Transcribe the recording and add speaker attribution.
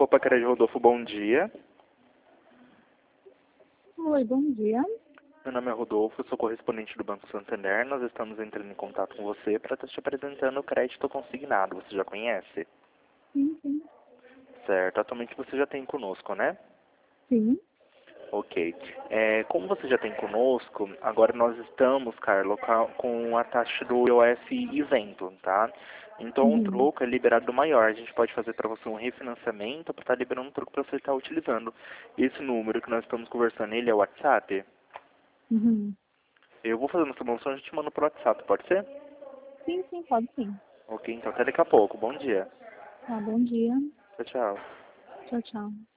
Speaker 1: Opa, Crédito Rodolfo, bom dia.
Speaker 2: Oi, bom dia.
Speaker 1: Meu nome é Rodolfo, eu sou correspondente do Banco Santander. Nós estamos entrando em contato com você para estar te apresentando o crédito consignado. Você já conhece?
Speaker 2: Sim, sim.
Speaker 1: Certo, atualmente você já tem conosco, né?
Speaker 2: Sim.
Speaker 1: Ok. Como você já tem conosco, agora nós estamos, Carla, com a taxa do iOS isento, tá? Então o
Speaker 2: Uhum.
Speaker 1: troco é liberado maior. A gente pode fazer para você um refinanciamento para estar liberando um troco para você estar utilizando. Esse número que nós estamos conversando, ele é o WhatsApp?
Speaker 2: Uhum.
Speaker 1: Eu vou fazendo essa promoção e a gente manda pro WhatsApp, pode ser?
Speaker 2: Sim, sim, pode sim.
Speaker 1: Ok, então até daqui a pouco. Bom dia.
Speaker 2: Tá, bom dia.
Speaker 1: Tchau, tchau.
Speaker 2: Tchau, tchau.